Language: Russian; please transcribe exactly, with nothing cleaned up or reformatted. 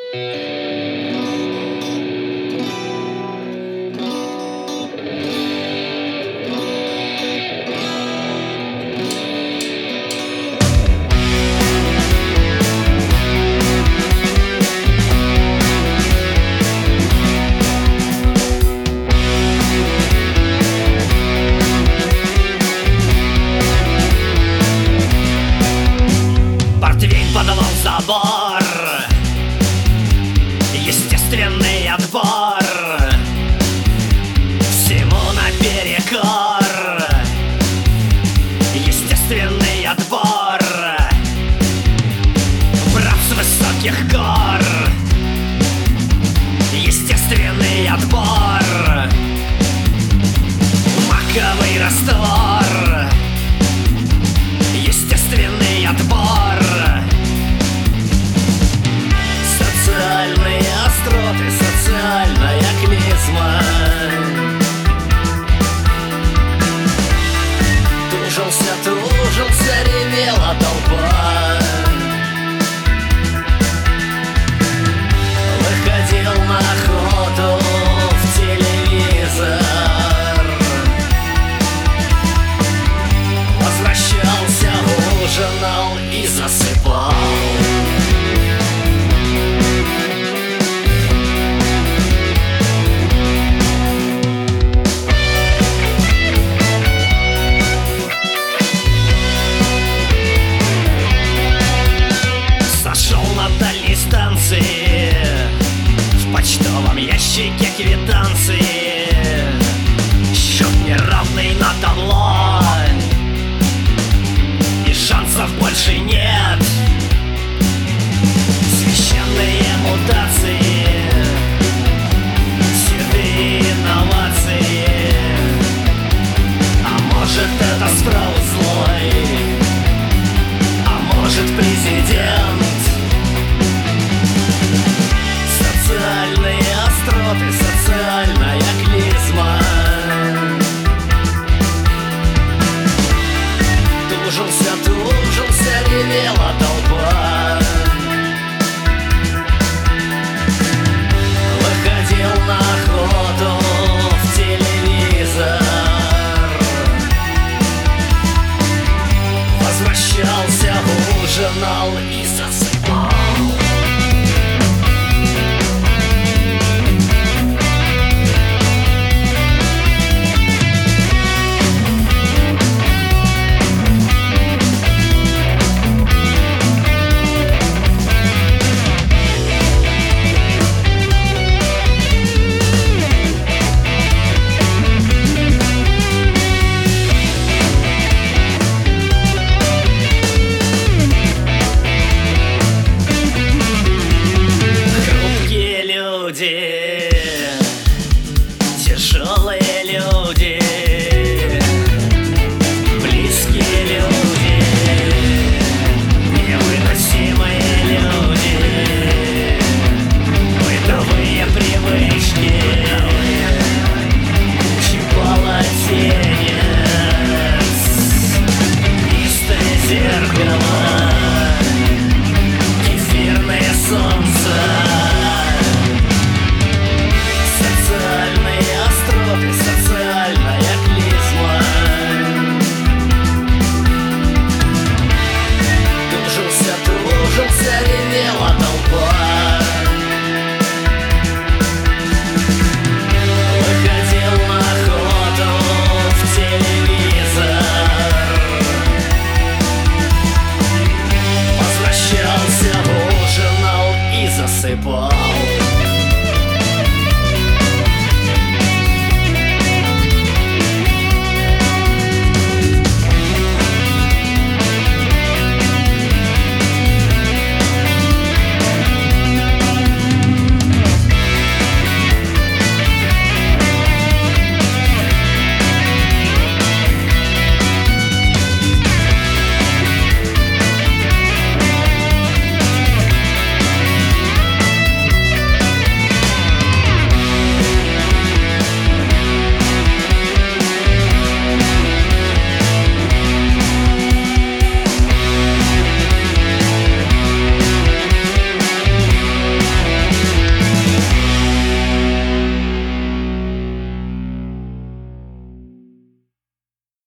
Подавал забор, естественный отбор, всему наперекор. Естественный отбор, брат с высоких гор. Естественный отбор, маковый раствор. Естественный отбор, социальные остроты, социальная клизма. Тужился, тужился, ревела толпа. Выходил на охоту в телевизор. Возвращался, ужинал и засыпал. Дальней станции, в почтовом ящике квитанции, счет неравный на табло, и шансов больше нет. Священные мутации, седые инновации. А может, это справа злой, а может, президент. Социальные остроты, социальная клизма. Тужился, тужился, ревела толпа. Выходил на охоту в телевизор. Возвращался, ужинал и засыпал. Тяжелые люди, близкие люди, невыносимые люди, бытовые привычки, полотенец, чистое зеркало, кефирное солнце.